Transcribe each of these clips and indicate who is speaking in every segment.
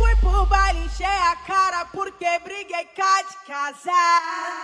Speaker 1: fui pro baile, encher a cara porque briguei cá de casar.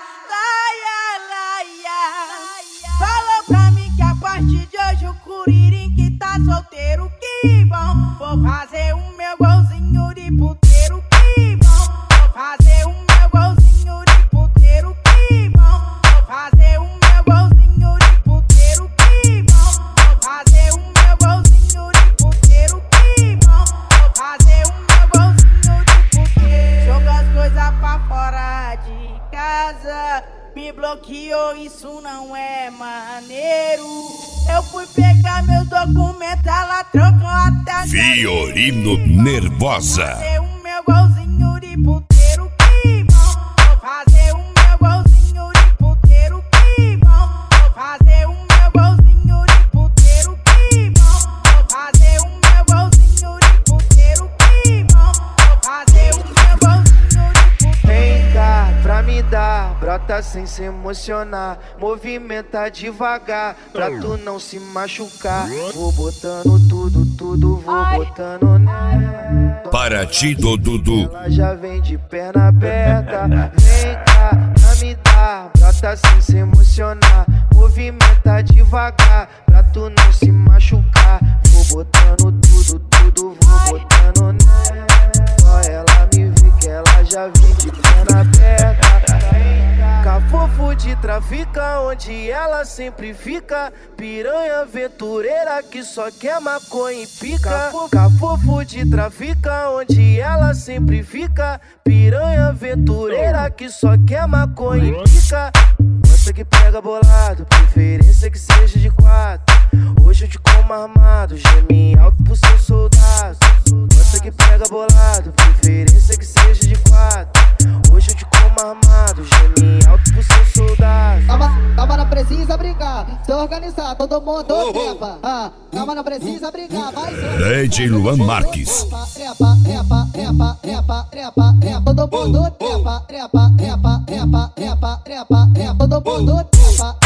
Speaker 1: Falou pra mim que a partir de hoje o Curirim que tá solteiro, que bom. Vou fazer o meu golzinho de puteiro, que bom. Vou fazer o meu golzinho de puteiro, que bom. Vou fazer o meu golzinho de puteiro, que bom. Vou fazer o meu golzinho de puteiro, que bom. Vou fazer o meu golzinho de puteiro. Joga as coisas pra fora de casa. Me bloqueou, isso não é maneiro. Eu fui pegar meus documentos, ela trocou até
Speaker 2: Fiorino Nervosa.
Speaker 1: Vou fazer o meu golzinho de puteiro, que bom. Vou fazer o meu golzinho de puteiro, que bom. Vou fazer o meu golzinho de puteiro, que bom. Vou fazer o meu golzinho de puteiro, que bom. Vou fazer o meu golzinho de puteiro.
Speaker 3: Vem cá pra me dar, brota sem se emocionar. Movimenta devagar, pra tu não se machucar. Vou botando tudo, vou botando nela.
Speaker 2: Paraty do Dudu.
Speaker 3: Ela já vem de perna aberta. Vem cá pra me dar, brota sem se emocionar. Movimenta devagar, pra tu não se machucar. Vou botando tudo, vou botando nela. Só ela me vê que ela já vem de perna aberta. Cafofo de trafica, onde ela sempre fica. Piranha aventureira que só quer maconha e pica. Cafofo de trafica, onde ela sempre fica. Piranha aventureira que só quer maconha e pica. Gosta que pega bolado, preferência que seja de 4. Hoje eu te como armado, geme alto pro seu soldado. Gosta que pega bolado, preferência que seja de 4. Hoje eu te como armado, geme alto pro seu soldado.
Speaker 4: Calma, não precisa brigar, se organizar, todo mundo trepa. Calma, não precisa brigar, vai ser
Speaker 2: DJ Luan Marques.
Speaker 4: Trepa, todo mundo trepa, todo mundo trepa, todo mundo trepa,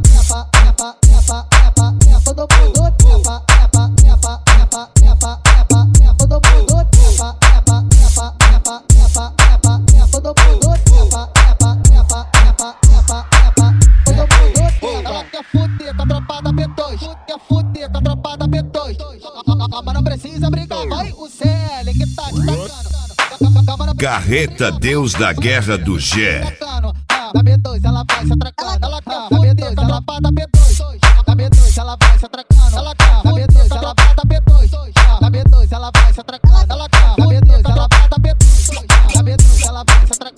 Speaker 4: todo mundo trepa, todo mundo trepa, ela quer fuder com a tropa da B2, quer fuder com a tropa da B2. Calma, não precisa brigar, vai o CL que tá te tacando.
Speaker 2: Carreta Deus da Guerra do Gé.
Speaker 4: Na B2 ela vai se atracando, ela quer fuder com a tropa da B2. Na B2 ela vai se atracando, ela quer na B2 ela vai da B2. Na B2 ela vai se atracando, ela quer na B2 ela vai da B2. Na B2 ela vai se atracando.